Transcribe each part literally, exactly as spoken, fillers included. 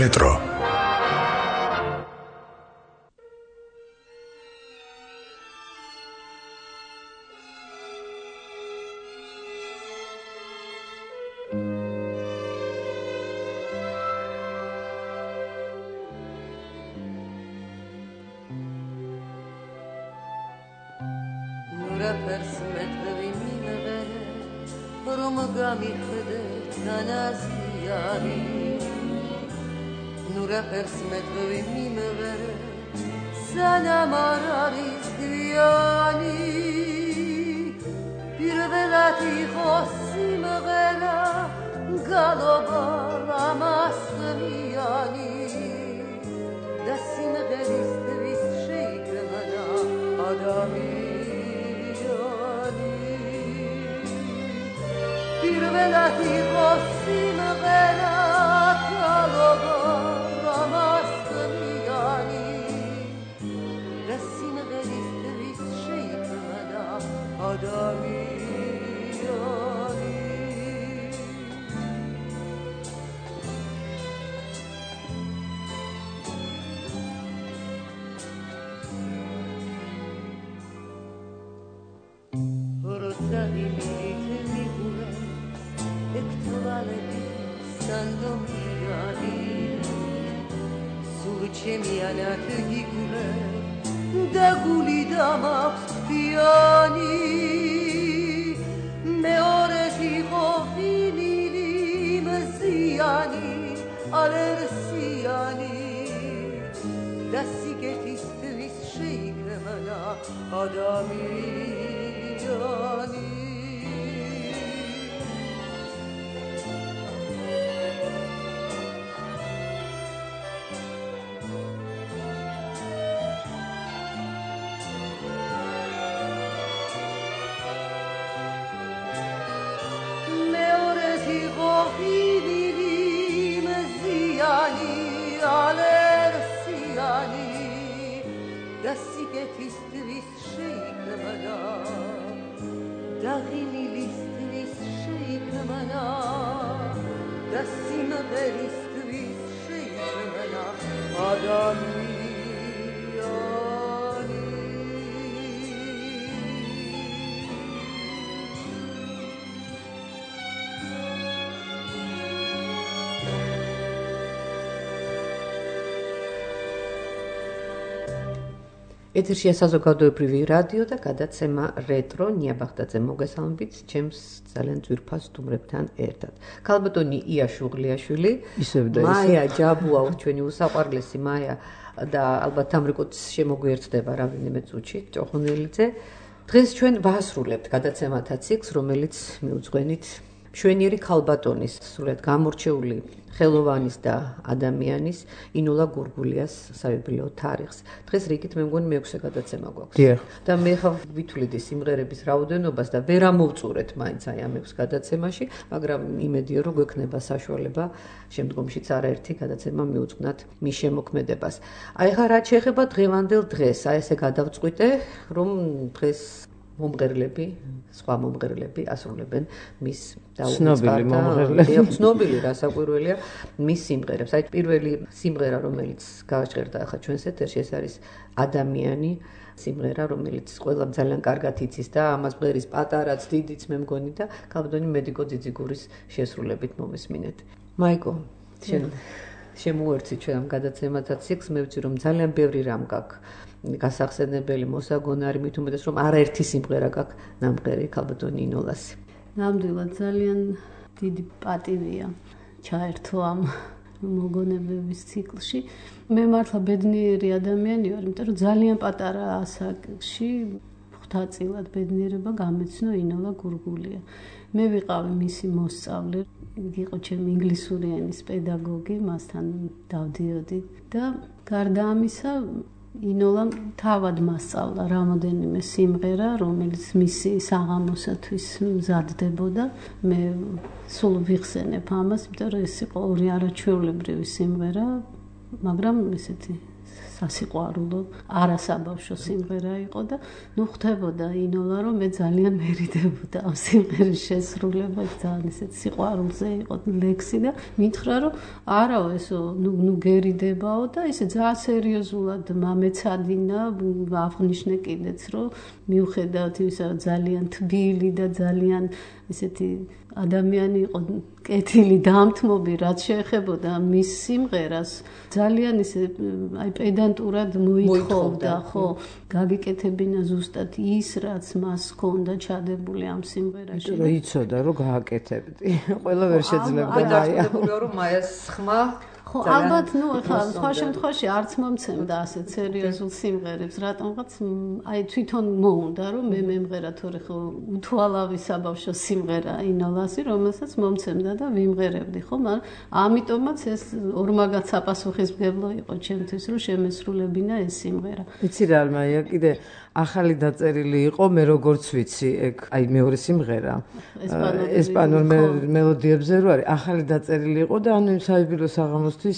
რეტრო ეთერშია საზოგადოებრივი რადიო და გადაცემა რეტრო ნიაბახტაძე მოგესალმებით ჩემს ძალიან ძვირფას სტუმრებთან ერთად. ქალბატონი ია შუღლიაშვილი, მაია ჯაბუა, ჩვენი უსაყვარლესი მაია და ალბათ ამრიკოც შემოგვიერთდება რამდენიმე წუთში, ჭოხონელიძე. დღეს ჩვენ ვაასრულებთ გადაცემათა ციკლს, რომელიც მიუძღვენით მშვენიერი ქალბატონის, სრულად გამორჩეული ხელოვანის და ადამიანის ინულა გურგულიას საიუბილეო თარიღს. დღეს რიგით მე მგონი მეექვსე გადაცემა გვაქვს. და მე ხა ვითვლიდი სიმღერების რაოდენობას და ვერ ამოვწურეთ მაინც აი ამ ექვს გადაცემაში, მაგრამ იმედია რომ გვექნება საშუალება შემდგომშიც არაერთი გადაცემა მიუძღვნათ მის შემოქმედებას. აი ხა რაც შეეხება დღევანდელ დღეს, აი ესე გადავწყვიტე, რომ დღეს მომღერლები, სხვა მომღერლები ასრულებენ მის ცნობილი მომღერლები. ცნობილი რასაკვირველია მის სიმღერებს. აი პირველი სიმღერა, რომელიც გააჟღერდა ახლა ჩვენს ეთერში, ეს არის ადამიანი სიმღერა, რომელიც ყველამ ძალიან კარგად იცის და ამას მღერის პატარაც, დიდიც მე მგონი და ქალბატონი მედიკო ძიძიგურის შესრულებით მომისმინეთ. მაიკო, შენ შემოერცი ჩვენ ამ გადაცემათა ციკლს, მე ვიცი რომ ძალიან ბევრი რამ გაქვს გასახსენებელი, მოსაგონარი, მით უმეტეს რომ არაერთი სიმღერა გაქვს ნამღერი ქალბატონი ინოლასი. ნამდვილად ძალიან დიდი პატივია ჩაერთო ამ მოგონებების ციკლში. მე მართლა ბედნიერი ადამიანი ვარ, იმიტომ რომ ძალიან პატარა ასაკში ღვთაწილად ბედნიერება გამეცნო ინოლა გურგულია. მე ვიყავი მისი მოსწავლე, იყო ჩემი ინგლისური ენის პედაგოგი, მასთან დავდიოდი და გარდა ამისა ინოლამ თავად მასწავლა რამოდენიმე სიმღერა, რომელიც მისი საღამოსათვის მზადდებოდა. მე სულ ვიხსენებ ამას, იმიტომ რომ ეს იყო ორი არაჩვეულებრივი სიმღერა, მაგრამ ესეთი სასიყვარულო არასაბავშვო სიმღერა იყო და ნუ ხდებოდა ინოლა რომ მე ძალიან მერიდებოდა ამ სიმღერის შესრულება ძალიან ისეთ სიყვარულზე იყო ლექსი და მითხრა რომ არაო ესო ნუ ნუ გერიდებაო და ისე ძალიან სერიოზულად მამეცადინა აღნიშნე კიდეც რომ მიუხედავად იმისა რომ ძალიან თბილი და ძალიან ისეთი ადამიანი იყო კეთილი დამთმობი რაც შეეხებოდა მის სიმღერას ძალიან ისე აი პედანტურად მოითხოვდა ხო გაგიკეთებინა ზუსტად ის რაც მას ჰქონდა ჩადებული ამ სიმღერაში იმიტომ რომ იცოდა რომ გააკეთებდი ყველა ვერ შეძლებდა მაია რომ მაიას ხმა ხო ალბათ ნუ ახლა სხვა შემთხვევაში არც მომცემდა ასეთ სერიოზულ სიმღერებს რატომღაც აი თვითონ მოუნდა რომ მე მემღერა თორე ხო უთვალავი საბავშვო სიმღერა ინოლასი რომელსაც მომცემდა და ვიმღერებდი ხო მაგრამ ამიტომაც ეს ორმაგად საპასუხისმგებლო იყო ჩემთვის რომ შემესრულებინა ეს სიმღერა იცი რა მაია კიდე ახალი დაწერილი იყო მე როგორც ვიცი ეგ აი მეორე სიმღერა ესპანურ მელოდიებზე რო არის ახალი დაწერილი იყო და ანუ საიბილო საღამოსთვის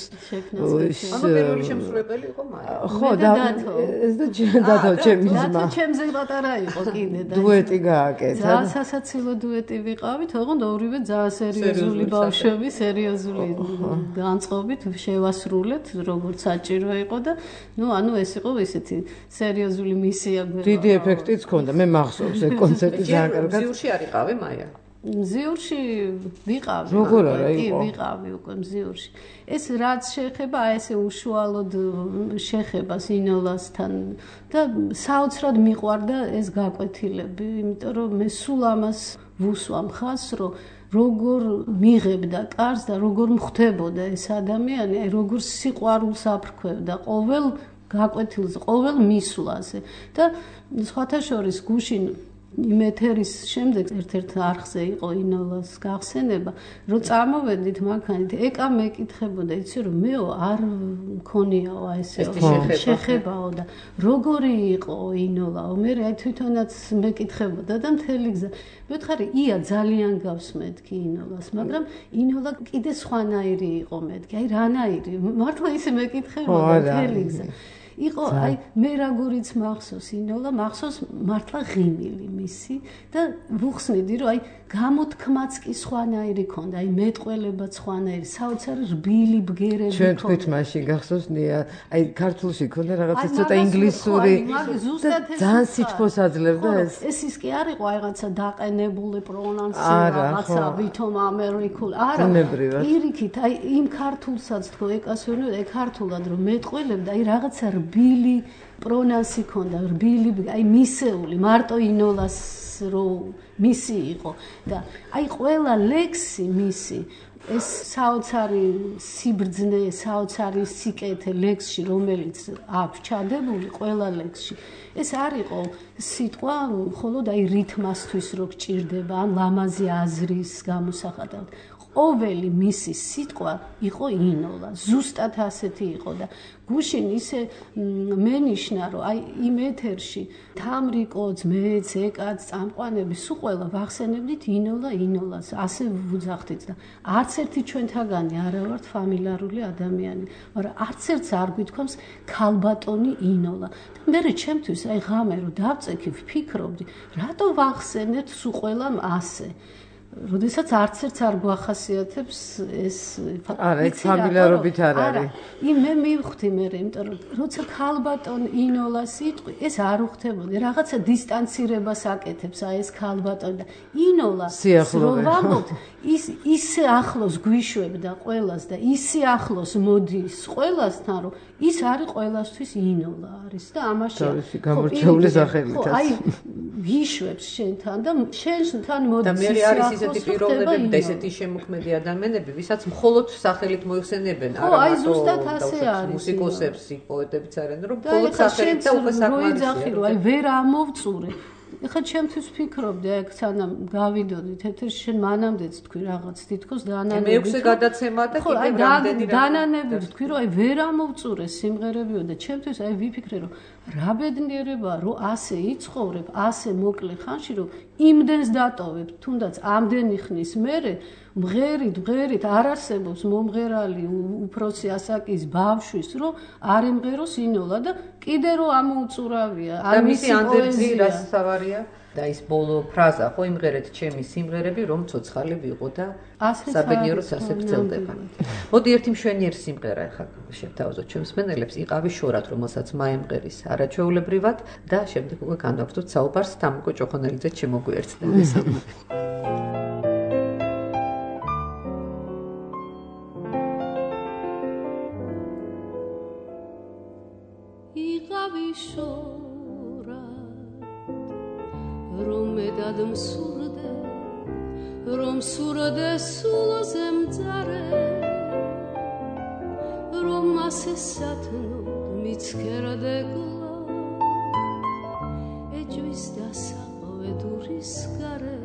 ანუ პირველი შემსრულებელი იყო მაია ხო და ეს და დადო ჩემი ძმა დადო ჩემზე პატარა იყო კიდე და დუეტი გააკეთა ძალიან სასაცილო დუეტი ვიყავით ოღონდ ორივე ძალიან სერიოზული ბავშვები სერიოზული განწყობით შევასრულეთ როგორც საჭირო იყო და ნუ ანუ ეს იყო ისეთი სერიოზული მისია დიდი ეფექტიც ჰქონდა მე მახსოვს ეს კონცერტი ძალიან კარგად მზიურში არიყავი მაია მზიურში ვიყავი როგორ არა კი იყო ვიყავი უკვე მზიურში ეს რაც შეეხება აი ესე უშუალოდ შეხებას ინოლასთან და საოცრად მიყვარდა ეს გაკვეთილები იმიტომ რომ მე სულ ამას ვუსვამ ხაზს რომ როგორ მიღებდა კარს და როგორ მხდებოდა ეს ადამიანი აი როგორ სიყვარულს აფრქვევდა ყოველ გაკვეთილზე ყოველ მისვლაზე და სხვათა შორის გუშინ იმ ეთერის შემდეგ ერთ-ერთ არხზე იყო ინოლას გახსენება რომ წარმოვედით მანქანით ეკა მეკითხებოდა იცი რომ მეო არ მქონიაო ესე შეხებაო და როგორი იყო ინოლაო მე აი თვითონაც მეკითხებოდა და მთელი გზა მეთქარი ია ძალიან გავს მეთქი ინოლას მაგრამ ინოლა კიდე სხვანაირი იყო მეთქი აი რანაირი მართლა ისე მეკითხებოდა მთელი გზა იყო აი მე როგორიც მახსოვს ინოლა მახსოვს მართლა ღიმილი მისი და ვუხსნიდი რომ აი გამოთქმაც კი სხვანაირი ქონდა აი მეტყველება სხვანაირი საოცარი რბილი ბგერები ჩვენ თქვით მაშინ გახსოვს ნია აი ქართულში ქონდა რაღაცა ცოტა ინგლისური ძალიან სითბოს აძლევდა ეს ეს ის კი არ იყო რაღაცა დაყენებული პრონანსი რაღაცა ვითომ ამერიკულ არა პირიქით აი იმ ქართულსაც თქო ეკას ვენო აი ქართულად რომ მეტყველებდა აი რაღაცა რბილი პრონანსი ქონდა რბილი აი მისეული მარტო ინოლას რო მისი იყო და აი ყველა ლექსი მისი ეს საოცარი სიბრძნე საოცარი სიკეთე ლექსში რომელიც აქვს ჩადებული ყველა ლექსში ეს არ იყო სიტყვა მხოლოდ აი რითმასთვის რო გჭირდება ან ლამაზი აზრის გამოსახატად ყოველი მისი სიტყვა იყო ინოლა ზუსტად ასეთი იყო და გუშინ ისე მენიშნა რომ აი იმ ეთერში თამრიკოც მეც ეკაც წამყვანები სულ ყველა ვახსენებდით ინოლა ინოლას ასე ვუძახდით და არც ერთი ჩვენთაგანი არა ვართ ფამილიარული ადამიანი მაგრამ არც ერთს არ გვითქვამს ქალბატონი ინოლა და მე ჩემთვის აი ღამე რომ დავწექი ვფიქრობდი რატო ვახსენეთ სულ ყველამ ასე როდესაც არც ერთს არ გვახასიათებს ეს არა ეს ფამილიარობით არ არის იმ მე მივხვდი მე იმიტომ რომ როცა ქალბატონ ინოლას იტყვი ეს არ უხდებოდა რაღაცა დისტანცირებას აკეთებს აი ეს ქალბატონი და ინოლა რომ ვამბობთ ის ისე ახლოს გვიშვებდა ყველას და ისე ახლოს მოდის ყველასთან რომ ის არის ყველასთვის ინოლა არის და ამაში გამორჩეული სახელითაც აი ვიშვებს შენთან და შენთან მოდის და მე არის ესეთი პიროვნებები და ესეთი შემოქმედი ადამიანები ვისაც მხოლოდ სახელით მოიხსენებენ არა აი ზუსტად ასე არის მუსიკოსებს პოეტებიც არიან რომ მხოლოდ სახელით და უკვე საკმარისია აი ვერ ამოვწურე ეხლა ჩემთვის ვფიქრობდი აი სანამ გავიდოდით ეთერში შენ მანამდეც თქვი რაღაც თითქოს დანანები მეექვსე გადაცემა და კიდევ რამდენი დანანები თქვი რომ აი ვერ ამოვწურე სიმღერებიო და ჩემთვის აი ვიფიქრე რომ რა ბედნიერებაა რომ ასე იცხოვრებ ასე მოკლე ხანში რომ იმდენს დატოვებ თუნდაც ამდენი ხნის მერე მღერით, მღერით არ არსებობს მომღერალი უფროსი ასაკის ბავშვის, რომ არ ემღეროს ინოლა და კიდე რომ ამოუწურავია. და მისი ანდერძი რას სავარია? და ის ბოლო ფრაზა ხო იმღერეთ ჩემი სიმღერები რომ ცოცხალი ვიყო და საბედნიეროდ ასე გრძელდება. მოდი ერთი მშვენიერი სიმღერა ახლა შევთავაზოთ ჩემს მსმენელებს, იყავი შორად, რომელსაც მაემღერის არაჩვეულებრივად და შემდეგ უკვე განვაგრძოთ საუბარს თამიკო ჭოხონელიძე შემოგვიერთდა. იყავი შორად რომ მეტად მსურდე, რომ სურდე სულოზე მძარე, რომ ასე სათნოდ მიცქერდე გლა, ეჯვის და საყვედურის გარე.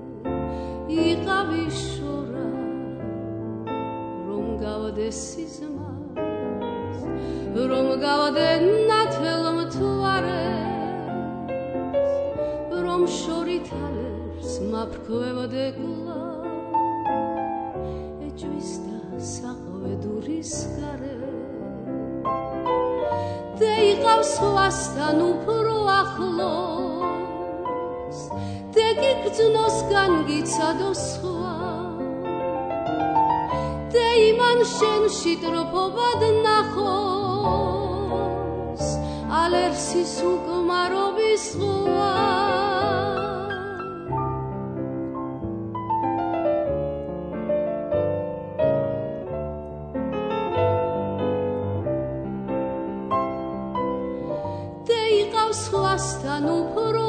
იყავი შორად რომ გავდე სიზმარს, რომ გავდე ნათელ მთვარეს, რომ შორით ალერს მაფრქვევდე გლა, ეჯვის და საყვედურის გარე. და იყავს სხვასთან უფრო ახლოს, და გიგრძნოს განგიცადო სხვა, და იმან შენში ტროფობად ნახოს ალერსის უკმარობის ზღვა. სხვასთან უფრო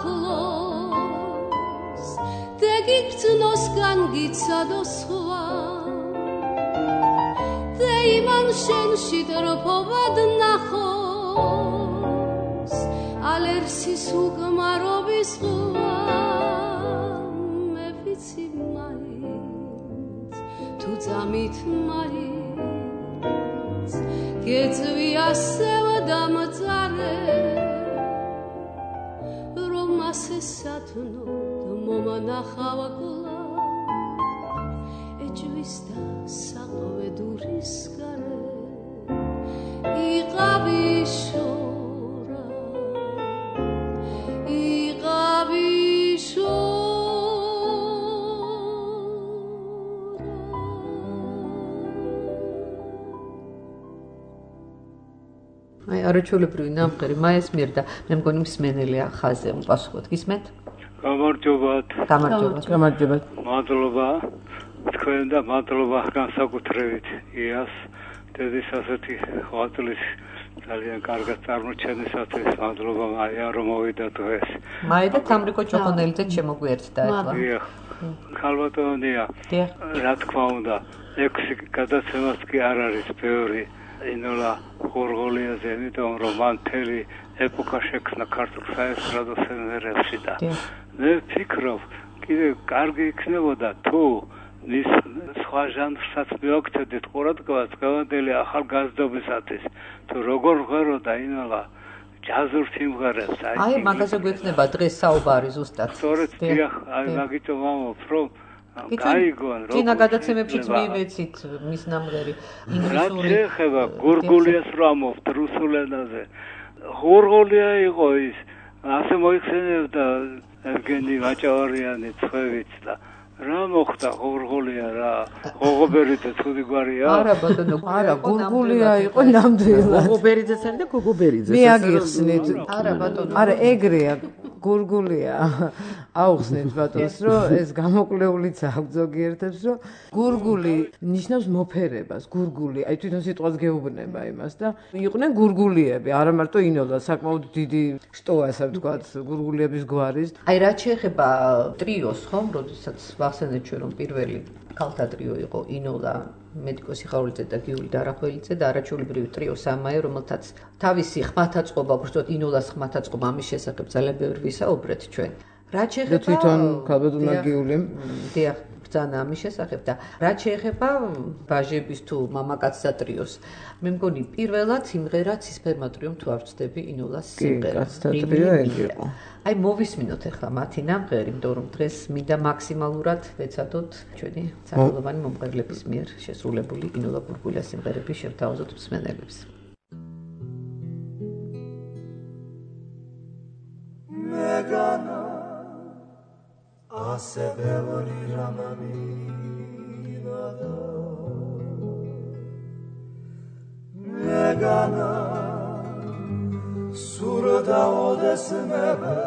ახლოს, და გიგრძნოს განგიცადო სხვა, და იმან შენში ტროფობად ნახოს ალერსის უკმარობის ზღვა. მე ვიცი მაინც თუ წამით მაინც გეწვი ასევ დამწარე, ასე სათნოდ მომანახავ გლა, ეჯვის და საყვედურის გარე. იყავი შორად, იყავი შორად. აი არაჩვეულებრივი ნამღერი მაესმიერ და მე მგონი მსმენელია ხაზე უპასუხოთ. გისმენთ? გამარჯობათ. გამარჯობათ. გამარჯობათ. მადლობა თქვენ და მადლობა განსაკუთრებით იას დედის ასეთი ღვაწლის ძალიან კარგად წარმოჩენისათვის. მადლობა მაია რომ მოვიდა დღეს. მაია და თამრიკო ჭოხონელიძე შემოგვიერთდა ახლა. დიახ. ქალბატონია. დიახ. რა თქმა უნდა, ექვსი გადაცემას კი არ არის ბევრი. ინოლა ღორღოლიაზე, იმიტომ რომ მან მთელი ეპოქა შექმნა ქართულ საესტრადო სცენარებში და მე ვფიქრობ, კიდე კარგი იქნებოდა თუ მის სხვა ჟანრსაც მივაქცევდით ყურადღებას დღევანდელი ახალგაზრდობისათვის, თუ როგორ ღეროდა ინოლა ჯაზურ სიმღერებს. აი მაგაზე გვექნება დღეს საუბარი ზუსტად. სწორედ, დიახ, აი მაგიტომ ვამბობ, რომ გაიგონ როგორ წინა გადაცემებშიც მივეცით მის ნამღერი ინგლისური. რა შეხება გურგულიას რამოვთ რუსულ ენაზე. ღორღოლია იყო ის, ასე მოიხსენებდა ევგენი ვაჭავარიანი ცხვევით და რა მოხდა ღორღოლია რა, ღოღობერიძე ცუდი გვარია? არა ბატონო, არა გურგულია იყო ნამდვილად. ღოღობერიძეს და გოგობერიძეს. მე აგიხსნით. არა ბატონო. არა ეგრეა. გურგულია აუხსნით ბატონს რომ ეს გამოკვლეულიც აქვს ზოგიერთებს რომ გურგული ნიშნავს მოფერებას. გურგული აი თვითონ სიტყვას გეუბნება იმას და იყვნენ გურგულიები არა მარტო ინოლა საკმაოდ დიდი შტოა ასე ვთქვათ გურგულიების გვარის. აი რაც შეეხება ტრიოს ხომ როდესაც ვახსენეთ ჩვენ რომ პირველი ქალთა ტრიო იყო ინოლა მედიკოსი ხარულიძე და გიული დარახველიძე და არაჩვეულებრივი ტრიო სამაე რომელთაც თავისი ხმათაწყობა უბრალოდ ინოლას ხმათაწყობა ამის შესახებ ძალიან ბევრი ვისაუბრეთ ჩვენ. რაც შეეხება თვითონ ქალბატონმა გიულიმ დიახ ბრძანა ამის შესახებ და რაც შეეხება ბაჟების თუ მამაკაცთა ტრიოს, მე მგონი პირველად სიმღერა ცისფერმა ტრიომ თუ არ ვწდები ინოლას სიმღერა. კაცთა ტრიო ეგ იყო. აი მოვისმინოთ ახლა მათი ნამღერი, იმიტომ რომ დღეს მინდა მაქსიმალურად ვეცადოთ ჩვენი სახელოვანი მომღერლების მიერ შესრულებული ინოლა ბურბულას სიმღერები შევთავაზოთ მსმენელებს. მეგანა ასე ბევრი რამ მინდა მეგანა სულ დავოდეს მე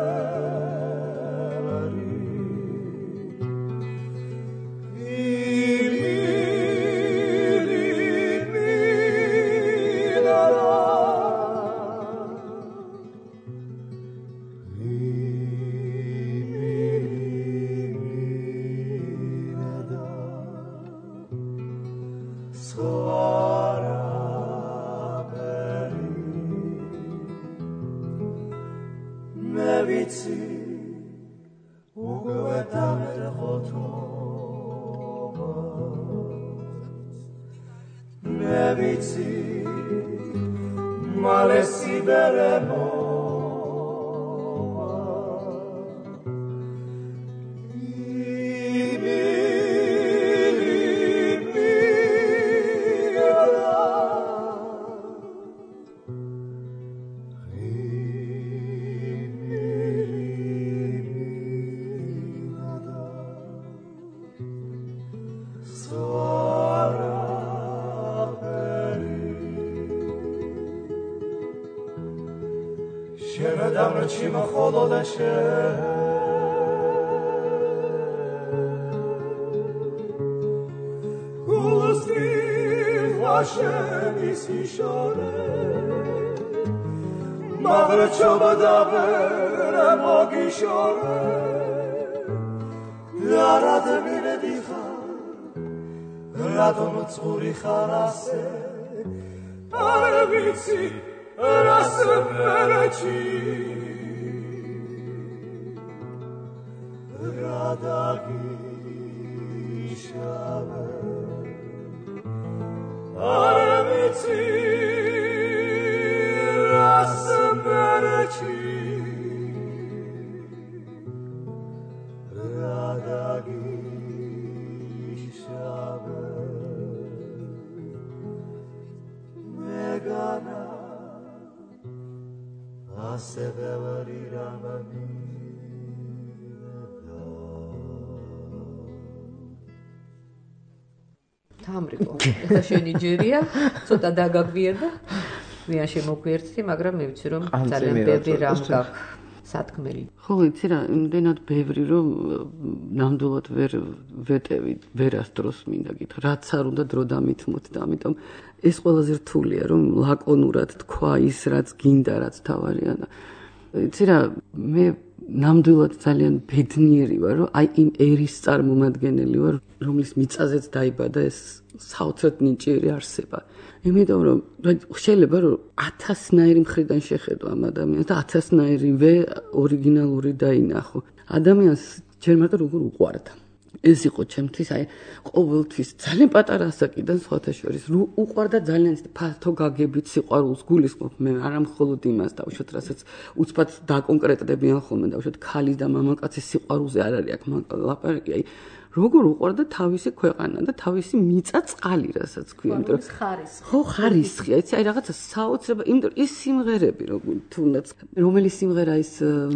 თამრიკო, ეხლა შენი ჯერია, ცოტა დაგაგვიერდა. ვიან შემოგვიერთდი, მაგრამ მე ვიცი რომ ძალიან ბევრი რამ გაქვს სათქმელი. ხო, იცი რა, იმდენად ბევრი რომ ნამდვილად ვერ ვეტევი, ვერას დროს მინდა გითხრა, რაც არ უნდა დრო დამითმოთ და ამიტომ ეს ყველაზე რთულია რომ ლაკონურად თქვა ის რაც გინდა, რაც თავარია და იცი რა, მე ნამდვილად ძალიან ბედნიერი ვარ, რომ აი იმ ერის წარმომადგენელი ვარ, რომლის მიწაზეც დაიბადა ეს საოცრად ნიჭიერი არსება. იმიტომ რომ შეიძლება რომ ათასნაირი მხრიდან შეხედო ამ ადამიანს და ათასნაირივე ორიგინალური დაინახო. ადამიანს ჯერ მარტო როგორ უყვარდა. ეს იყო ჩემთვის აი ყოველთვის ძალიან პატარა ასაკიდან სხვათა შორის უყვარდა ძალიან ფართო გაგებით სიყვარულს გულისხმობ მე არა მხოლოდ იმას დავუშვათ რასაც უცბად დაკონკრეტდებიან ხოლმე დავუშვათ ქალის და მამაკაცის სიყვარულზე არ არის აქ ლაპარაკი აი როგორ უყვარდა თავისი ქვეყანა და თავისი მიწა წყალი რასაც ქვია იმიტომ რომ ხარისხი ხო ხარისხი აი აი რაღაცა საოცრება იმიტომ ის სიმღერები როგორ თუნდაც რომელი სიმღერა ის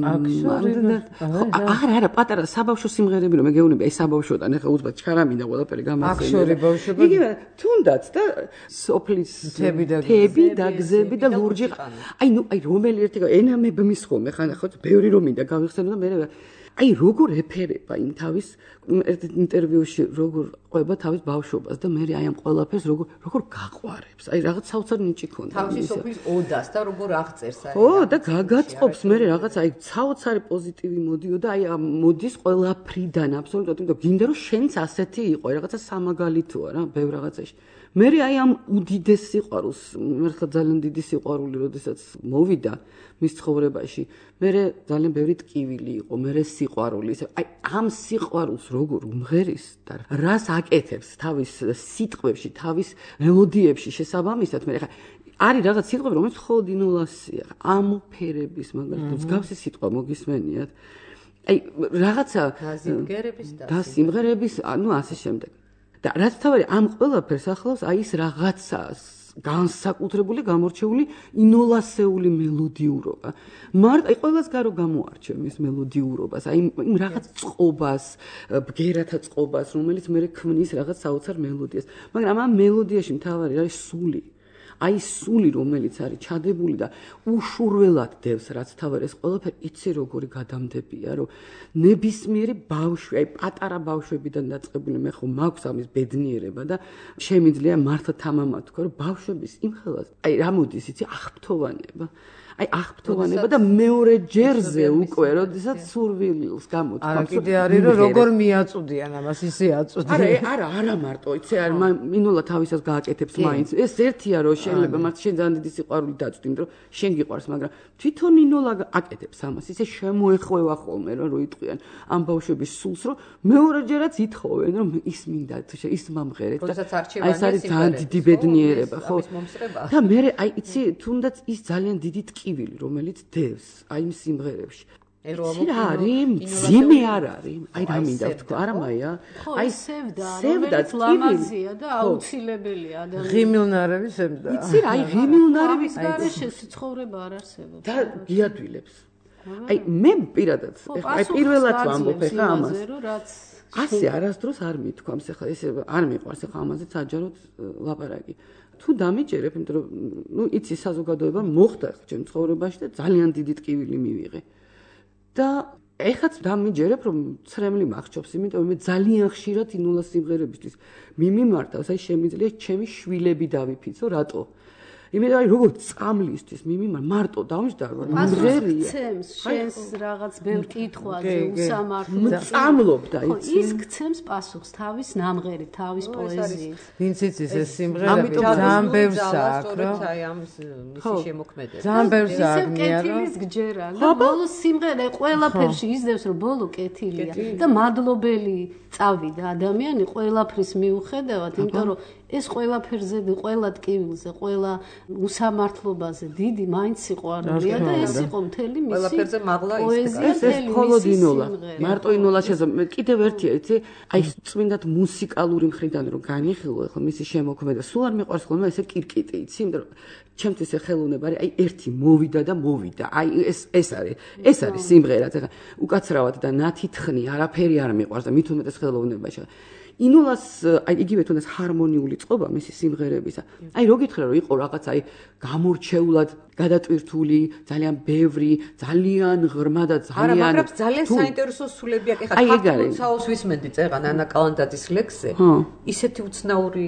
არა არა პატარა საბავშვო სიმღერები რომ მე გეუბნები აი საბავშვოდან ეხლა უცბად ჩქარამინდა ყველაფერი გამახსენდა აქშორი ბავშვობა იგივე თუნდაც და სოფლის თები და თები და გზები და ლურჯი აი ნუ აი რომელი ერთი ენამებმის ხოლმე ხან ხო ბევრი რომ მინდა გავიხსენო და მე აი როგორ ეფერება იმ თავის ერთ ინტერვიუში როგორ ყვება თავის ბავშვობას და მე აი ამ ყველაფერს როგორ როგორ გაყვარებს აი რაღაც საოცარ ნიჭი ქონდა თავის სოფლის ოდას და როგორ აღწერს აი ხო და გაგაწყობს მე რაღაც აი საოცარი პოზიტივი მოდიოდა აი მოდის ყველაფრიდან აბსოლუტურად იმიტომ გინდა რომ შენც ასეთი იყო რაღაცა სამაგალითოა რა ბევრ რაღაცაში მე აი ამ უდიდეს სიყვარულს, მართლა ძალიან დიდი სიყვარული, როდესაც მოვიდა მის ცხოვრებაში, მე ძალიან ბევრი ტკივილი იყო, მე სიყვარული, აი ამ სიყვარულს როგორ უმღერის და რას აკეთებს თავის სიტყვებში, თავის მელოდიებში შესაბამისად, მე ხა არის რაღაც სიტყვები, რომელიც მხოლოდ ინოლასია, ამოფერების, მაგალითად, მსგავსი სიტყვა მოგისმენიათ. აი რაღაცა სიმღერების და სიმღერების, ანუ ასე შემდეგ. და რაც თავი ამ ყველაფერს ახლავს აი ეს რაღაცას განსაკუთრებული გამორჩეული ინოლასეული მელოდიურობა. მარტო აი ყველას გარო გამოარჩევ მის მელოდიურობას, აი იმ რაღაც წყობას, ბგერათა წყობას, რომელიც მე ქმნის რაღაც საოცარ მელოდიას. მაგრამ ამ მელოდიაში მთავარი არის სული. აი სული რომელიც არის ჩადებული და უშურველად დევს რაც თავარ ეს ყველაფერი იცი როგორი გადამდებია რომ ნებისმიერი ბავშვი აი პატარა ბავშვებიდან დაწყებული მე ხო მაქვს ამის ბედნიერება და შემიძლია მართლა თამამად თქვა რომ ბავშვების იმ ხელას აი რა მოდის იცი აღფრთოვანება აი აღფრთოვანება და მეორე ჯერზე უკვე როდესაც სურვილს გამოთქვამს არა კიდე არის რომ როგორ მიაწუდიან ამას ისე აწუდიან არა არა არა მარტო იცი არ მინულა თავისას გააკეთებს მაინც ეს ერთია რომ შეიძლება მათ შენ ძალიან დიდი სიყვარული დაწვდი იმიტომ რომ შენ გიყვარს მაგრამ თვითონ მინულა აკეთებს ამას ისე შემოეხვევა ხოლმე რომ რო იტყვიან ამ ბავშვების სულს რომ მეორე ჯერაც ითხოვენ რომ ის მინდა ის მომღერეთ და აი ეს არის ძალიან დიდი ბედნიერება ხო და მე აი იცი თუნდაც ის ძალიან დიდი ტკივილი რომელიც დევს აი იმ სიმღერებში ეს რა არის ძიმე არ არის აი რა მინდა ვთქვა არა მაია აი სევდა რომელიც ლამაზია და აუცილებელია ადამიანს ღიმილნარები სევდა იცი რა აი ღიმილნარების გარეშე სიცხოვრება არ არსებობს და გიადვილებს აი მე პირადად აი პირველად ვამბობ ახლა ამას ასე არასდროს არ მithქვამს ახლა ესე არ მიყვარს ახლა ამაზე საჯაროდ ლაპარაკი თუ დამიჯერებ იმიტომ რომ ნუ იცი საზოგადოება მოხდა ახლა ჩემ ცხოვრებაში და ძალიან დიდი ტკივილი მივიღე და ეხაც დამიჯერებ რომ ცრემლი მახრჩობს იმიტომ მე ძალიან ხშირად ინულა სიმღერებისთვის მიმიმართავს აი შემიძლია ჩემი შვილები დავიფიცო რატო იმიტომ აი როგორ წამლისთვის მიმიმარ მარტო დამჯდარო მომღერია გცემს შენს რაღაც ბევრ კითხვაზე უსამართლოდ წამლობდა იცი ის გცემს პასუხს თავის ნამღერით თავის პოეზიით ვინც იცის ეს სიმღერები ძალიან ბევრს აქვს რა აი ამ მისი შემოქმედება ძალიან ბევრს აქვს კეთილის გჯერა და ბოლო სიმღერა ყველაფერში იზრდებს რომ ბოლო კეთილია და მადლობელი წავიდა ადამიანი ყველაფრის მიუხედავად იმიტომ რომ ეს ყველაფერზე და ყველა ტკივილზე ყველა უსამართლობაზე დიდი მაინც სიყვარულია და ეს იყო მთელი მისი ყველაფერზე მაღლა ის ეს მხოლოდ ინოლა მარტო ინოლა შეძა კიდევ ერთია იცი აი წმინდად მუსიკალური მხრიდან რომ განიხილო ახლა მისი შემოქმედება სულ არ მიყვარს ხოლმე ესე კირკიტი იცი იმიტომ რომ ჩემთვის ეხელონება არის აი ერთი მოვიდა და მოვიდა აი ეს ეს არის ეს არის სიმღერაც ახლა უკაცრავად და ნათითხნი არაფერი არ მიყვარს და მით უმეტეს ხელოვნებაში ინულას აი იგივე თუნდაც ჰარმონიული წყობა მისი სიმღერებისა. აი რო გითხრა რომ იყო რაღაც აი გამორჩეულად გადატვირთული, ძალიან ბევრი, ძალიან ღრმა და ძალიან არა, მაგრამ ძალიან საინტერესო სულები აქვს. ეხლა ქართულ საოს ვისმენდი წეღან ანა კალანდაძის ლექსზე. ისეთი უცნაური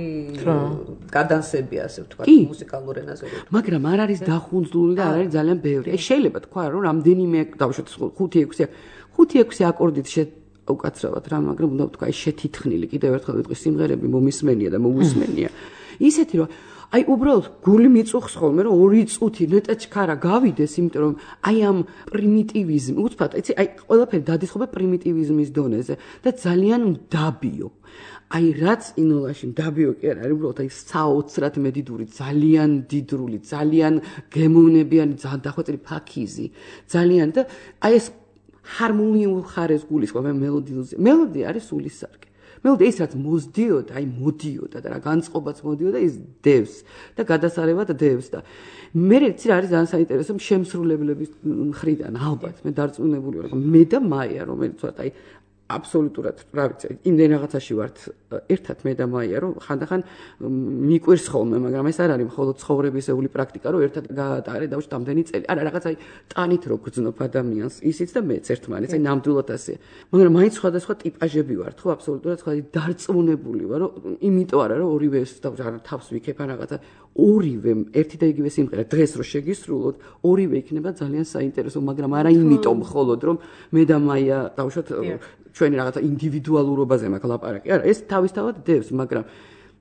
გადანსები ასე ვთქვა მუსიკალურ ენაზე. მაგრამ არ არის დახუნძლული და არ არის ძალიან ბევრი. აი შეიძლება თქვა რომ რამდენიმე დავუშვათ ხუთი ექვსი ხუთი ექვსი აკორდით შე უკაცრავად რა, მაგრამ უნდა ვთქვა, აი შეთითხნილი კიდევ ერთხელ ვიტყვი სიმღერები მომისმენია და მომუსმენია. ისეთი რომ აი უბრალოდ გული მიწუხს ხოლმე რომ ორი წუთი ნეტა ჩქარა გავიდეს, იმიტომ რომ აი ამ პრიმიტივიზმი, უცბად, იცი, აი ყველაფერი დადისხობა პრიმიტივიზმის დონეზე და ძალიან მდაბიო. აი რაც ინოლაში მდაბიო კი არ არის, უბრალოდ აი საოცრად მედიდური, ძალიან დიდრული, ძალიან გემოვნებიანი, ძალიან დახვეწილი ფაქიზი, ძალიან და აი ეს ჰარმონიულ ხარეს გულისხმობ მე მელოდიაზე. მელოდია არის სულის სარკე. მელოდია ის რაც მოძდიოდა, აი მოდიოდა და რა განწყობაც მოდიოდა ის დევს და გადასარევად დევს და მე რეცი არის ძალიან საინტერესო შემსრულებლების მხრიდან ალბათ მე დარწმუნებული ვარ, მე და მაია რომელიც ვარ აი აბსოლუტურად რა ვიცი, იმდენ რაღაცაში ვართ ერთად მე და მაია, რომ ხანდახან მიკვირს ხოლმე, მაგრამ ეს არ არის მხოლოდ ცხოვრებისეული პრაქტიკა, რომ ერთად გაატარე დავუშვათ ამდენი წელი. არა, რაღაც აი ტანით რო გძნობ ადამიანს, ისიც და მეც ერთმანეთს, აი ნამდვილად ასე. მაგრამ მაინც სხვადასხვა ტიპაჟები ვართ, ხო, აბსოლუტურად სხვა დარწმუნებული ვარ, რომ იმიტომ არა, რომ ორივე დავუშვათ თავს ვიქებ ან რაღაცა ორივე ერთი და იგივე სიმღერა დღეს რო შეგისრულოთ, ორივე იქნება ძალიან საინტერესო, მაგრამ არა იმიტომ მხოლოდ, რომ მე და მაია დავუშვათ ჩვენი რაღაცა ინდივიდუალურობაზე მაქვს ლაპარაკი. არა, ეს თავისთავად დევს, მაგრამ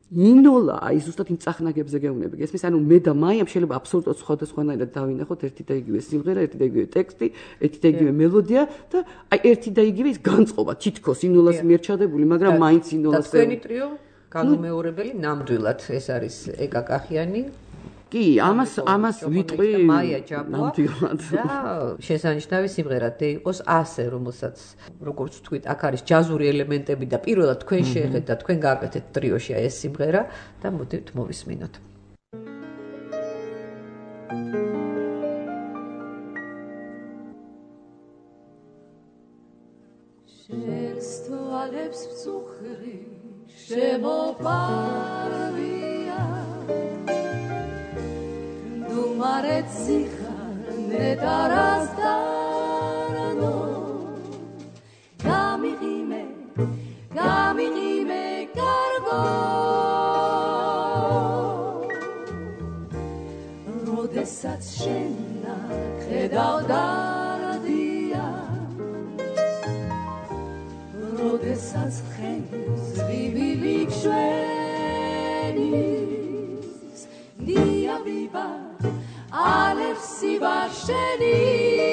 ინოლა აი ზუსტად იმ წახნაგებზე გეუბნები გესმის ანუ მე და მაიამ შეიძლება აბსოლუტურად სხვადასხვანაირად დავინახოთ ერთი და იგივე სიმღერა ერთი და იგივე ტექსტი ერთი და იგივე მელოდია და აი ერთი და იგივე ის განწყობა თითქოს ინოლას მიერ ჩადებული მაგრამ მაინც ინოლას და თქვენი ტრიო განუმეორებელი ნამდვილად ეს არის ეკა კახიანი კი, ამას ამას ვიტყვი ნამდვილად. და შესანიშნავი სიმღერად იყოს ასე, რომელსაც როგორც ვთქვით, აქ არის ჯაზური ელემენტები და პირველად თქვენ შეეხეთ და თქვენ გააკეთეთ ტრიოში ეს სიმღერა და მოდით მოვისმინოთ. შეესწვალებს მწუხრი შემოპარვია Думарет сихар не дарастано Камигиме камигиме карго Родесац шена кредал дардия Родесац хенис вивилик швеnis Dia viva Alexi Varsheni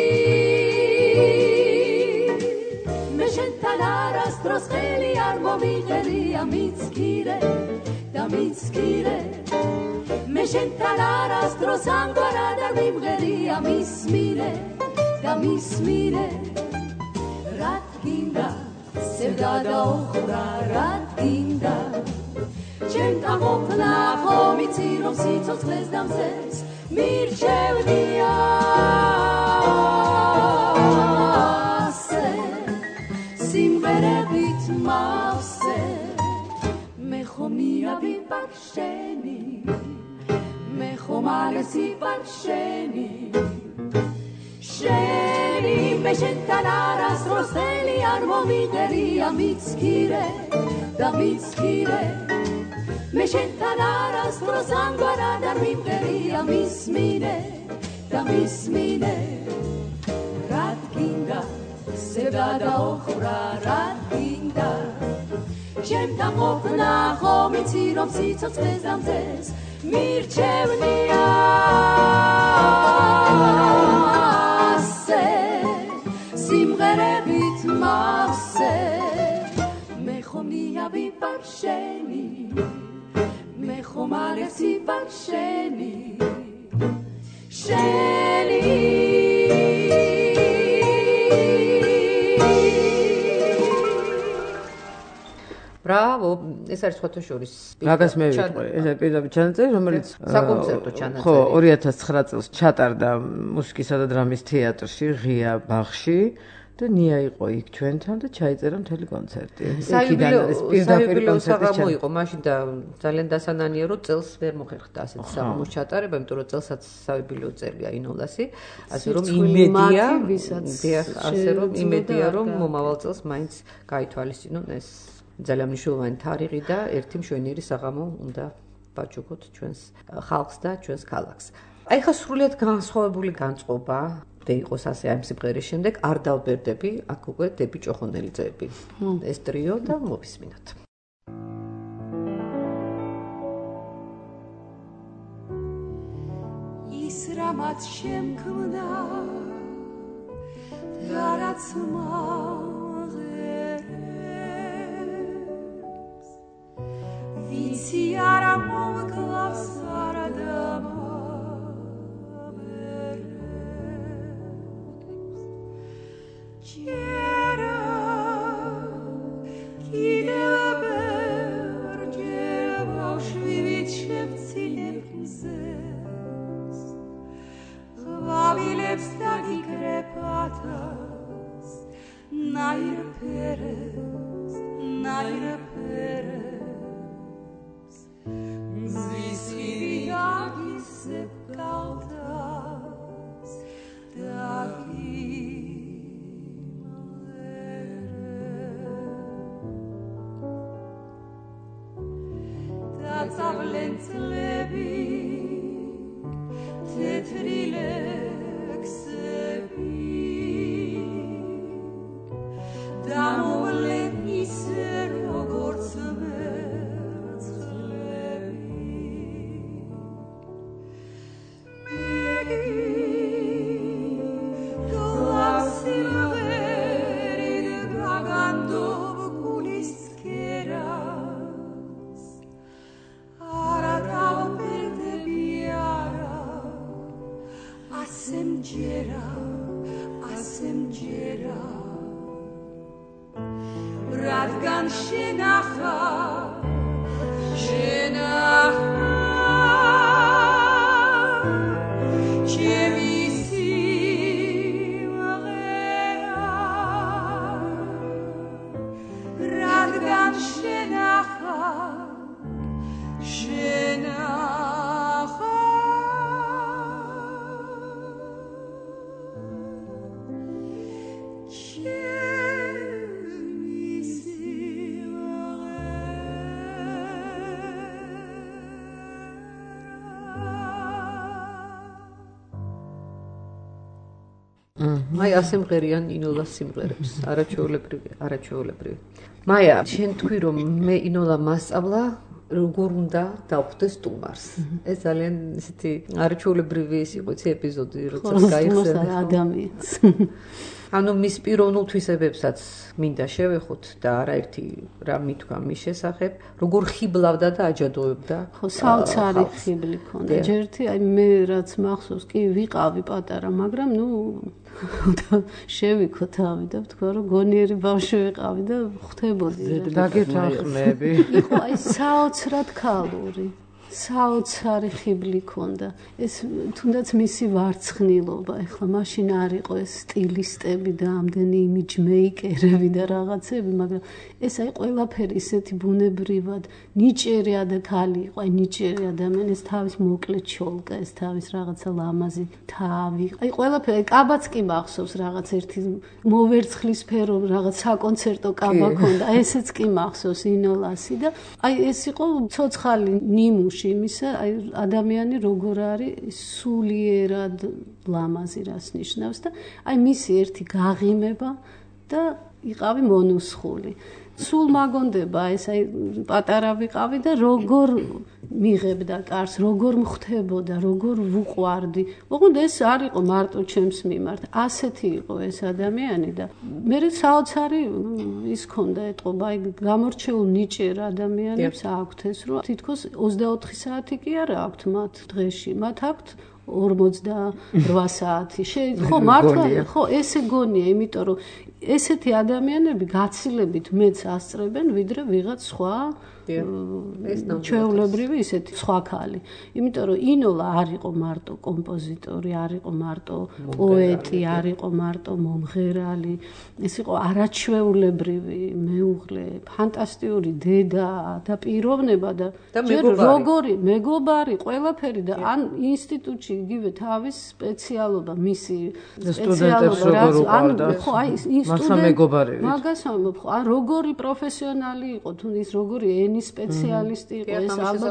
Meshentalara stroskeli armomigeli amitskire damitskire Meshentalara strosangora darmimgeli amismire damismire Ratginda sevdada okhra ratginda Чем там окна хомициром сицоцлез дамзес მირჩევნია სიმღერებით მავსე მე ხომია ვიპარ შენი მე ხომ არის იპარ შენი შენი მე შენთან არასდროს ხელი არ მომიგერია მიცქირე და მიცქირე მე შენთან არასდროს ამგვარად არ მიმღერია მისმინე და მისმინე რადგინდა სევდა და ოხრა რადგინდა ჩემთან ყოფნა ხომ იცი რომ სიცოცხლეს დამზეს მირჩევნია სიმღერებით მავსე მე ხომია ვიპარ შენი მე ხომ არის იპარ შენი შენი Браво, ეს არის ფოტოშორის. მაგას მე ვიტყვი, ეს პირდაპირ ჩანაწერი, რომელიც საკონცერტო ჩანაწერი. ხო, ორი ათას ცხრა წელს ჩატარდა მუსიკისა და დრამის თეატრში, ღია ბაღში. და ნია იყო იქ ჩვენთან და ჩაიწერა მთელი კონცერტი. იქიდან არის პირდაპირ კონცერტი იყო, მაშინ და ძალიან დასანანია რომ წელს ვერ მოხერხდა ასეთ საღამოს ჩატარება, იმიტომ რომ წელსაც საიუბილეო წერია ინოლასი, ასე რომ იმედია, ასე რომ იმედია რომ მომავალ წელს მაინც გაითვალისწინონ ეს ძალიან მნიშვნელოვანი თარიღი და ერთი მშვენიერი საღამო უნდა ვაჩუქოთ ჩვენს ხალხს და ჩვენს ქალაქს. აი ხა სრულიად განსხვავებული განწყობა იყოს ასე ამ სიმღერის შემდეგ არ დავბერდები, აქ უკვე დები ჭოხონელიძეები. ეს ტრიო და მოვისმინოთ. ის რამაც შემქმნა და რაც მაღერებს ვიცი არა მომკლავს არა დამა Quiero kideber llevo shvivit shevtsilevzes Vavilevs dagi krepatas Nair peres, nair peres Zvisiri dagi sepkaltas Dagi Zavlentzlebi tetrilexebi Damolen iser ogorts mertzle რადგან შენახა შენახა ჩემი სიმღერა რადგან შენახა შენახა აი ასე მღერიან ინოლას სიმღერებს, არაჩვეულებრივი, არაჩვეულებრივი. მაია, შენ თქვი რომ მე ინოლა მასწავლა როგორ უნდა დავხვდეს სტუმარს. ეს ძალიან ისეთი არაჩვეულებრივი ის იყო ისი ეპიზოდი, როდესაც გაიხსენე ადამიანს. ანუ მის პიროვნულ თვისებებსაც მინდა შევეხოთ და არაერთი რამ მითქვა მის შესახებ, როგორ ხიბლავდა და აჯადოებდა. ხო, საოცარი ხიბლი ქონდა. ჯერთი აი მე რაც მახსოვს, კი ვიყავი პატარა, მაგრამ ნუ შევიქო თავი და ვთქვა რომ გონიერი ბავშვი ვიყავი და ხვდებოდი. დაგეთანხმები. იყო აი საოცრად ქალური. საოცარი ხიბლი ქონდა. ეს თუნდაც მისი ვარცხნილობა, ეხლა მაშინ არ იყო ეს სტილისტები და ამდენი იმიჯ მეიკერები და რაღაცები, მაგრამ ეს აი ყველაფერი ისეთი ბუნებრივად ნიჭერია და ქალი იყო, აი ნიჭერი ადამიანი, ეს თავის მოკლე ჩოლკა, ეს თავის რაღაცა ლამაზი თავი. აი ყველაფერი, კაბაც კი მახსოვს რაღაც ერთი მოვერცხლისფერო რაღაც საკონცერტო კაბა ქონდა. ესეც კი მახსოვს ინოლასი და აი ეს იყო ცოცხალი ნიმუში იმისა, აი ადამიანი როგორ არის სულიერად ლამაზი რას ნიშნავს და აი მისი ერთი გაღიმება და იყავი მონუსხული. სულ მაგონდება ეს აი პატარა ვიყავი და როგორ მიღებდა კარს, როგორ მხდებოდა, როგორ ვუყვარდი. ოღონდ ეს არ იყო მარტო ჩემს მიმართ, ასეთი იყო ეს ადამიანი და მე საოცარი ის ქონდა ეტყობა, აი გამორჩეულ ნიჭერ ადამიანებს აქვთ ეს, რომ თითქოს ოცდაოთხი საათი კი არა აქვთ მათ დღეში, მათ აქვთ ორმოცდაოთხ საათი. ხო, მართლა, ხო, ესე გონია, იმიტომ რომ ესეთი ადამიანები გაცილებით მეც ასწრებენ, ვიდრე ვიღაც სხვა ჩვეულებრივი ისეთი სხვა ქალი. იმიტომ რომ ინოლა არ იყო მარტო კომპოზიტორი, არ იყო მარტო პოეტი, არ იყო მარტო მომღერალი, ეს იყო არაჩვეულებრივი მეუღლე, ფანტასტიკური დედა და პიროვნება და როგორი მეგობარი, ყველაფერი და ან ინსტიტუტში იგივე თავის სპეციალობა, მისი სპეციალობა, რაც ან ხო, აი მეგობარი. მაგას ამბობ, ხო, ან როგორი პროფესიონალი იყო, თუ ის როგორი ენის სპეციალისტი იყო, ეს ალბათ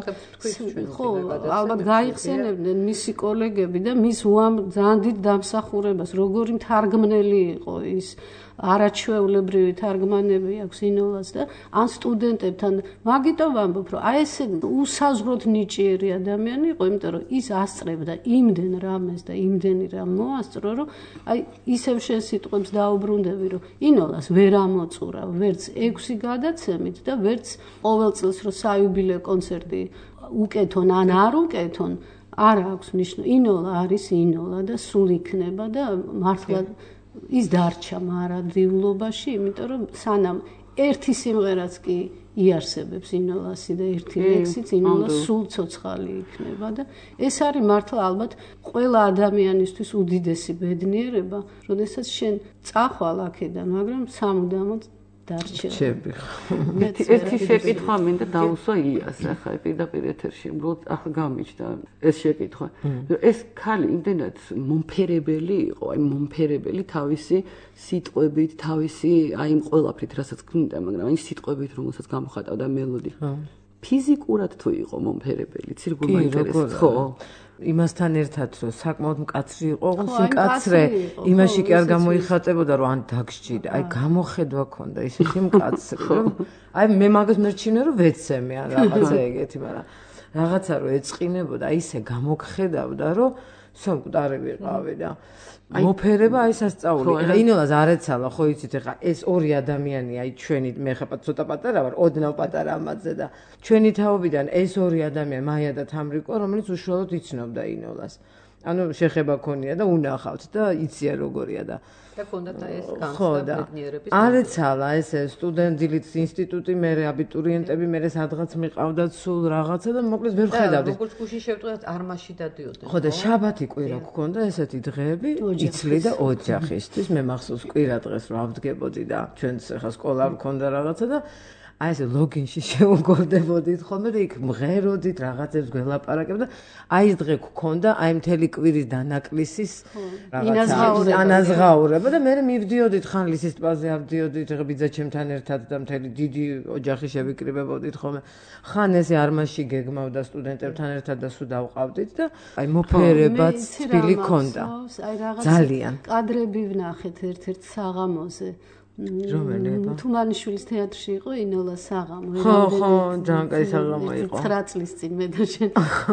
ხო, ალბათ გაიხსენებდნენ მისი კოლეგები და მის უამ ძალიან დიდ დამსახურებას, როგორი მთარგმნელი იყო ის არაჩვეულებრივი თარგმანები აქვს ინოლას და ან სტუდენტებთან მაგიტომ ვამბობ, რომ აი ესე უსაზღვროდ ნიჭიერი ადამიანი იყო, იმიტომ რომ ის ასწრებდა იმდენ რამეს და იმდენი რამ მოასწრო, რომ აი ისევ შენ სიტყვებს დაუბრუნდები, რომ ინოლას ვერ ამოწურა, ვერც ექვსი გადაცემით და ვერც ყოველ წელს რო საიუბილეო კონცერტი უკეთონ ან არ უკეთონ, არ აქვს ნიშნა. ინოლა არის ინოლა და სულ იქნება და მართლა ის დარჩა მარადიულობაში, იმიტომ რომ სანამ ერთი სიმღერაც კი იარსებებს ინოლასი და ერთი ლექსიც ინოლა სულ ცოცხალი იქნება და ეს არის მართლა ალბათ ყველა ადამიანისთვის უდიდესი ბედნიერება, როდესაც შენ წახვალ აქედან, მაგრამ სამუდამოდ დარჩები. ერთი შეკითხვა მინდა დაუსვა იას, ახლა პირდაპირ ეთერში, უბრალოდ ახლა გამიჩნდა ეს შეკითხვა. ეს ქალი იმდენად მომფერებელი იყო, აი მომფერებელი თავისი სიტყვებით, თავისი აი იმ ყველაფრით, რასაც გქონდა, მაგრამ აი სიტყვებით, რომელსაც გამოხატავდა მელოდი. ფიზიკურად თუ იყო მომფერებელი, ცირგულ მაინტერესებს, ხო? იმასთან ერთად რომ საკმაოდ მკაცრი იყო, ოღონდ მკაცრე იმაში კი არ გამოიხატებოდა, რომ ან დაგსჯიდა, აი გამოხედვა ქონდა ისეთი მკაცრი, რომ აი მე მაგას მერჩინე რომ ვეცემე ან რაღაცა ეგეთი, მაგრამ რაღაცა რომ ეწყინებოდა, აი ისე გამოგხედავდა, რომ სამკვდარი ვიყავი და მოფერება აი სასწაული. ინოლას არ ეცალა, ხო იცით, ეხა ეს ორი ადამიანი, აი ჩვენი მე ხა ცოტა პატარა ვარ, ოდნავ პატარა ამაზე და ჩვენი თაობიდან ეს ორი ადამიანი, მაია და თამრიკო, რომელიც უშუალოდ იცნობდა ინოლას. ანუ შეხება ქონია და უნახავთ და იცია როგორია და და კონდათ ეს განცდა ბედნიერების არ ეცალა ეს სტუდენტის ინსტიტუტი, მე აბიტურიენტები, მე სადღაც მიყავდათ სულ რაღაცა და მოკლედ ვერ ხედავდი. როგორც გუში შევტყვიათ არმაში დადიოდნენ. ხო და შაბათი კვირა გქონდა ესეთი დღეები, იცლი და ოჯახისთვის. მე მახსოვს კვირა დღეს რომ ავდგებოდი და ჩვენც ახლა სკოლა გქონდა რაღაცა და აი ეს ლოგინში შევგორდებოდით ხოლმე და იქ მღეროდით, რაღაცებს გველაპარაკებდა და აი ეს დღე გქონდა, აი მთელი კვირის დანაკლისის რაღაცა ანაზღაურება და მე მივდიოდით ხანლისის ტბაზე ავდიოდით, ეხა ბიძა ჩემთან ერთად და მთელი დიდი ოჯახი შევიკრიბებოდით ხოლმე. ხან ესე არმაში გეგმავდა სტუდენტებთან ერთად და სულ დავყავდით და აი მოფერებაც თბილი ქონდა. ძალიან კადრები ვნახეთ ერთ-ერთ საღამოზე. რომელება? თუმანიშვილის თეატრში იყო ინოლა საღამო. ხო, ხო, ძალიან კაი საღამო იყო. ცხრა წლის წინ მე და შენ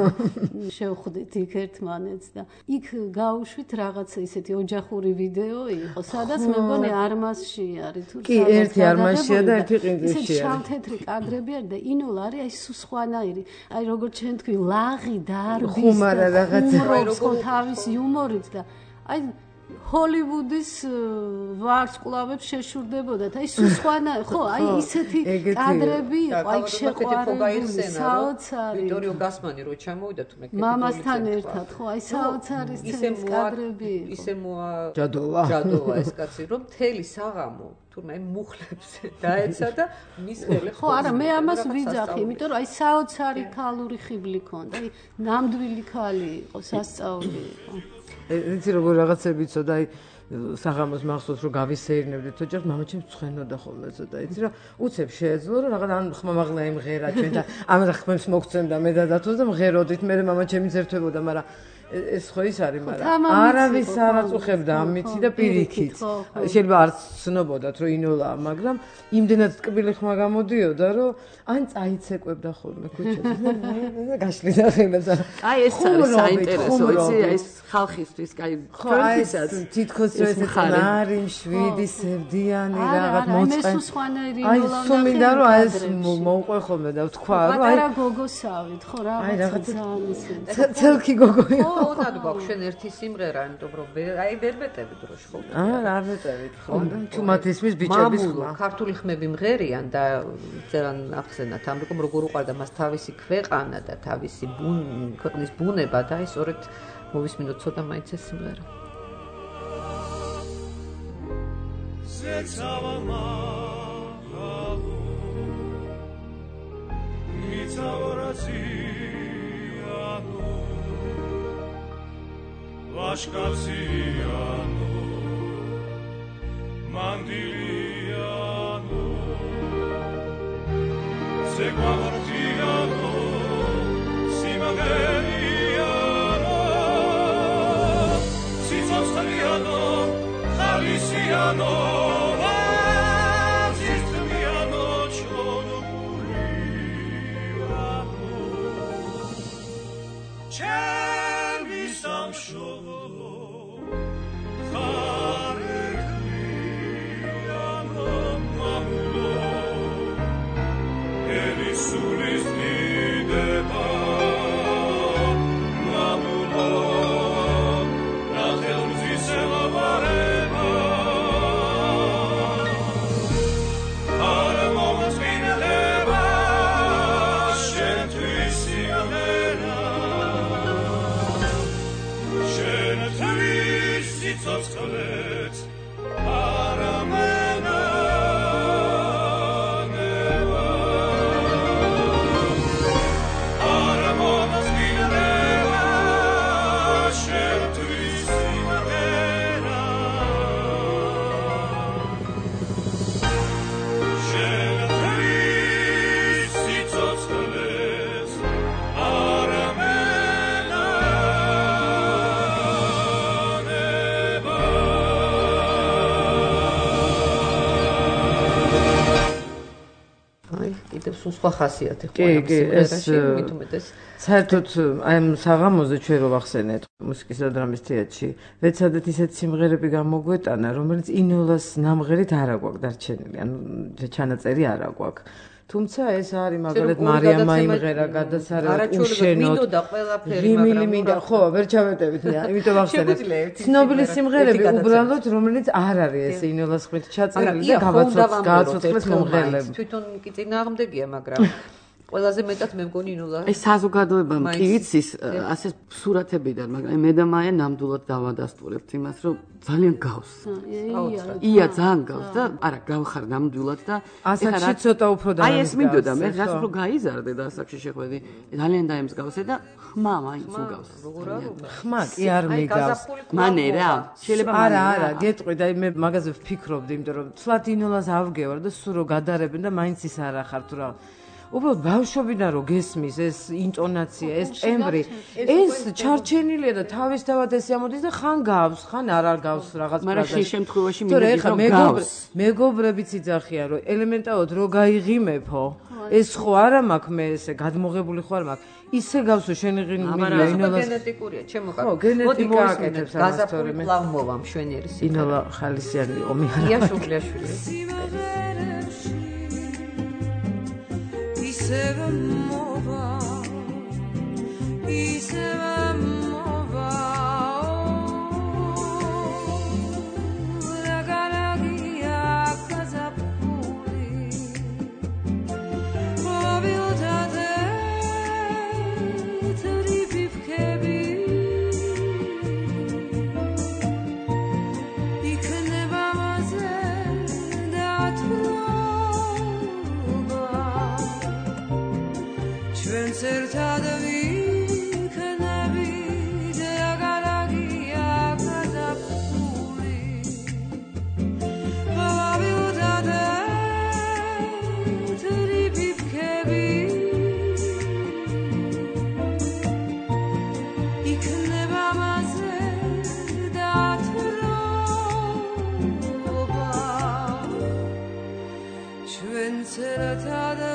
შევხვდით იქ ერთმანეთს და იქ გავუშვით რაღაცა ისეთი ოჯახური ვიდეო იყო, სადაც მე მგონი არმასში არის თუ კი, ერთი არმაშია და ერთი ყინწილში არის. ისეთი შავთეთრი კადრები არის და ინოლა არის აი სუსხვანაირი. აი როგორც შენ თქვი, ლაღი დარბის. ხუმარა რაღაცა. როგორ თავის იუმორით და აი ჰოლივუდის ვარსკვლავებს შეშურდებოდათ. აი სუსხვანა, ხო, აი ისეთი კადრები იყო, აი შეყვარებული, საოცარი. ვიქტორიო გასმანი რო ჩამოვიდა თუ მე კეთილი. მამასთან ერთად, ხო, აი საოცარი სცენის კადრები იყო. ისე მოა ჯადოვა. ჯადოვა ეს კაცი, რომ მთელი საღამო თურმე მუხლებს დაეცა და მის ხელებს ხო, არა, მე ამას ვიძახი, იმიტომ რომ აი საოცარი ქალური ხიბლი ქონდა. აი ნამდვილი ქალი იყო, სასწაული იყო. იცი როგორ რაღაცები ცოდა აი საღამოს მახსოვს რომ გავისეირნებდით ოჯახს, მამა ჩემს ცხენოდა ხოლმე ცოდა. იცი რა, უცებ შეეძლო რომ რაღაც ან ხმამაღლა იმღერა ჩვენ და ამაზე ხმებს მოგცემდა მე და დათოს და მღეროდით, მე მამა ჩემი ზერთვებოდა, მაგრამ ეს ხო ის არის, მაგრამ არავის არ აწუხებდა ამითი და პირიქით. შეიძლება არც ცნობოდათ რომ ინოლაა, მაგრამ იმდენად ტკბილი ხმა გამოდიოდა რომ ან წაიცეკვებდა ხოლმე ქუჩაზე და გაშლიდა ხელებს. აი ეს არის საინტერესო, იცი, ეს ხალხისთვის, აი ჩვენთვისაც თითქოს ეს ხარი მშვიდი სევდიანი რაღაც მოწყენ. აი სულ მინდა რომ აი ეს მოვყვე ხოლმე და ვთქვა რომ აი პატარა გოგოსავით, ხო, რაღაცა ძალიან ისე. ცელქი გოგოი. უნად გვაქვს შენ ერთი სიმღერა, იმიტომ რომ აი ვერ ვეტევი დროში ხოლმე. აა, არ ვეტევით ხოლმე. თუ მათ ისმის ბიჭების ხმა. ქართული ხმები მღერიან და ძალიან ახსენათ ამრიგом როგორ უყარდა მას თავისი ქვეყანა და თავისი ქვეყნის ბუნება და აი სწორედ მოვისმინოთ ცოტა მაინც ეს სიმღერა. ზეცავა მაგალო მიცავრაზიანო ვაშკაციანო მანდილიანო ზეგვარდიანო სიმაგერიანო სიცოცხლიანო ხალისიანო ზისტმიანო ჩონოგურიანო ჩემი სამშობლო ხარეკლიანო მამულო ელისულის დიდება მამულო ნახელმზის ელავარება არა მომწმინდება შენთვის იმერა შენთვის სიცოცხლეც არა მენა Never კიდევ სულ სხვა ხასიათი ხდება სიმღერაში, მით უმეტეს საერთოდ აი ამ საღამოზე ჩვენ რო ვახსენეთ მუსიკის და დრამის თეატრში, ვეცადეთ ისეთ სიმღერები გამოგვეტანა, რომელიც ინოლას ნამღერით არ აგვაქვს დარჩენილი, ანუ ჩანაწერი არ აგვაქვს. თუმცა ეს არის მაგალითად მარიამა იმღერა გადასარევად უშენოდ მინდოდა ყველაფერი მაგრამ მინდა ხო ვერ ჩავეტევით მე იმიტომ ვახსენებ ცნობილი სიმღერები უბრალოდ რომელიც არ არის ეს ინოლას ხვით ჩაწერილი და გავაცოცხლეთ მომღერლებს თვითონ კი წინააღმდეგია მაგრამ ყველაზე მეტად მე მგონი ინოლა ეს საზოგადოება კი ვიცის ასე სურათებიდან მაგრამ მე და მაია ნამდვილად დავადასტურებთ იმას რომ ძალიან გავს ია ძალიან გავს და არა გავხარ ნამდვილად და ასაკში ცოტა უფრო და აი ეს მინდოდა მე რაც უფრო გაიზარდე და ასაკში შეხვედი ძალიან დაემსგავსე და ხმა მაინც უგავს ხმა კი არ მიგავს მანერა შეიძლება არა არა გეტყვი და მე მაგაზე ვფიქრობდი იმიტომ რომ ცლად ინოლას ავგევარ და სულ რო გადარებენ და მაინც ის არ ახარ თუ რა უბრალოდ ბავშვობიდან რო გესმის ეს ინტონაცია, ეს ტემბრი, ეს ჩარჩენილია და თავისთავად ეს ამოდის და ხან გავს, ხან არ არ გავს რაღაც პრაზაში. მაგრამ შენ შემთხვევაში მინდა რომ გავს. მეგობრებიც იძახიან რომ ელემენტარულად რო გაიღიმეფო, ეს ხო არა მაქვს მე ესე გადმოღებული ხო არ მაქვს. ისე გავს რომ შენ იღიმე ინოლას გენეტიკურია, ჩემო კაცო. ხო, გენეტიკა გააკეთებს ამას თორე მე. გაზაფხული მოვამ შვენიერი სიმღერა. ინოლა ხალისიანი იყო მე. ია შუღლიაშვილი. Iseva mova, Iseva mova, la galagia casa puli, mobilta de tripivkebi, ikneba maze datro. Cercado viknebi de galagia casa puli Babiuta de tripivkebi ikneba maze datroba Ჩვენ cercado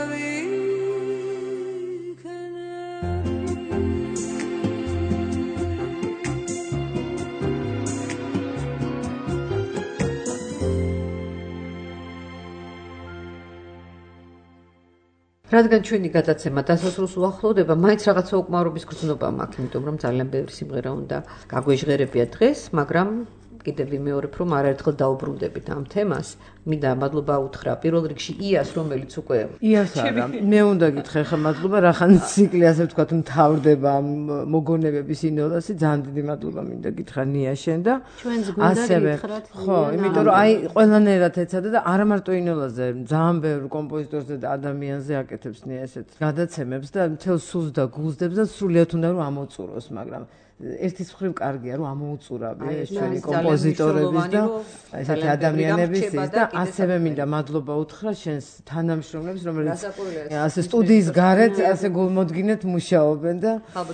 რადგან ჩვენი გადაცემა დასასრულს უახლოვდება, მაინც რაღაცა უკმარობის გრძნობა მაქვს, იმიტომ რომ ძალიან ბევრი სიმღერა უნდა გაგვეჟღერებია დღეს, მაგრამ კიდევ ვიმეორებ, რომ არაერთხელ დაუბრუნდებით ამ თემას. მინდა მადლობა უთხრა პირველ რიგში იას, რომელიც უკვე იას არა, მე უნდა გითხრა ხა მადლობა, რახან ციკლი ასე ვთქვათ, მთავრდება ამ მოგონებების ინოლასი, ძალიან დიდი მადლობა მინდა გითხრა ნიაშენ და ასევე ხო, იმიტომ რომ აი ყველანაირად ეცადა და არა მარტო ინოლაზე, ძალიან ბევრ კომპოზიტორზე და ადამიანზე აკეთებს ნია ესეთ გადაცემებს და მთელ სულს და გულსდებს და სრულიად უნდა რომ ამოწუროს, მაგრამ ერთის მხრივ კარგია რომ ამოუწურავი ეს ჩვენი კომპოზიტორების და ესეთი ადამიანების და ასევე მინდა მადლობა უთხრა შენს თანამშრომლებს რომელიც ასე სტუდიის გარეთ ასე გულმოდგინედ მუშაობენ და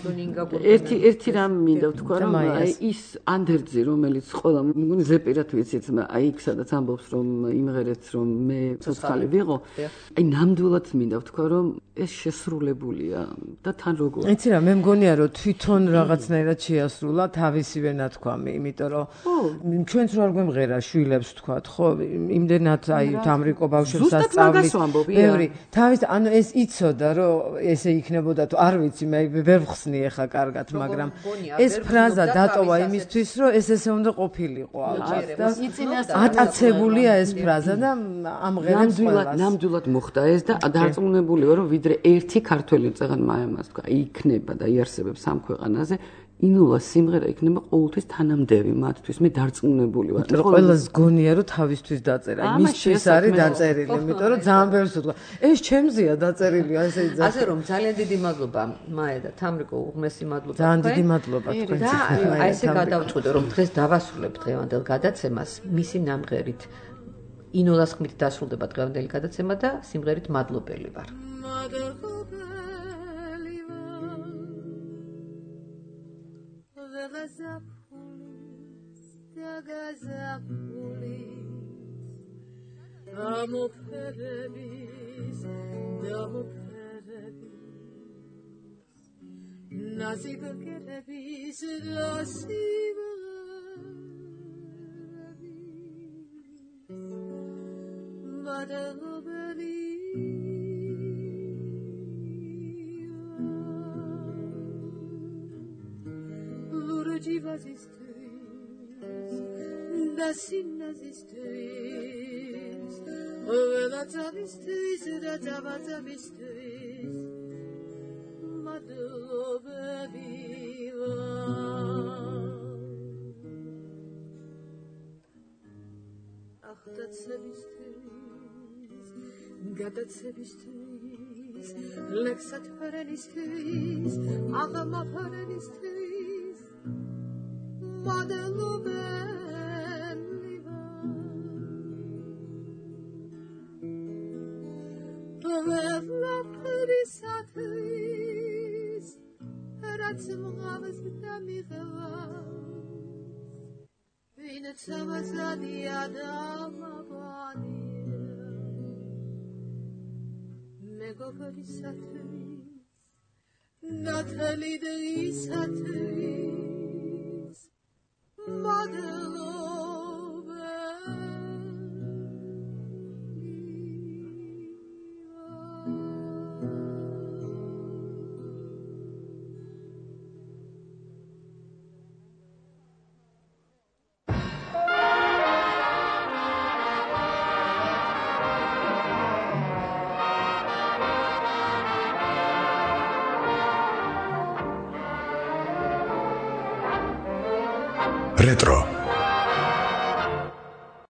ერთი ერთი რამ მინდა ვთქვა რომ აი ის ანდერძი რომელიც ყველა მგონი ზეპირად ვიცით აი იქ სადაც ამბობს რომ იმღერეთ რომ მე ცოცხალი ვიყო აი ნამდვილად მინდა ვთქვა რომ ეს შესრულებულია და თან როგორ იცი რა მე მგონია რომ თვითონ რაღაცნაირად შეასრულა თავისივე ნათქვამი, იმიტომ რომ ჩვენც რო არ გვემღერა შვილებს ვთქვათ, ხო, იმდენად აი თამრიკო ბავშვებს ასწავლით. ბევრი თავის ანუ ეს იცოდა რომ ესე იქნებოდა თუ არ ვიცი, მე ვერ ვხსნი ახლა კარგად, მაგრამ ეს ფრაზა დატოვა იმისთვის, რომ ეს ესე უნდა ყოფილიყო ალბათ და ატაცებულია ეს ფრაზა და ამღერებს ყველას. ნამდვილად მოხდა ეს და დარწმუნებული ვარ რომ ვიდრე ერთი ქართველი წეგან მაემას თქვა, იქნება და იარსებებს ამ ქვეყანაზე ინოლა სიმღერა იქნება ყოველთვის თანამდევი მათთვის. მე დარწმუნებული ვარ. ყველას გონია რომ თავისთვის დაწერა. მისთვის არის დაწერილი, იმიტომ რომ ძალიან ბევრს უთქვა. ეს ჩემზეა დაწერილი, ასე იძახა. ასე რომ ძალიან დიდი მადლობა მაია და თამრიკო უღმესი მადლობა. ძალიან დიდი მადლობა თქვენ. და აი ესე გადავწყვიტე რომ დღეს დავასრულებ დღევანდელ გადაცემას მისი ნამღერით. ინოლას ხმით დასრულდება დღევანდელი გადაცემა და სიმღერით მადლობელი ვარ. Agazapulis, agazapulis, amo peremis, Nasib kerevis, nasib Madalobeli Luruji vasistis Nasin nazistis Ovelatamistis Ratavatavistis Madalobeli Ach, datsebistis Gadacebistis Lexat parenistis Agama parenistis Madalobeli Povevla parisatis Rats mugavas b'tamigavas V'ine tzavazadi adam abanir Mego parisatis Natali deisatis Retro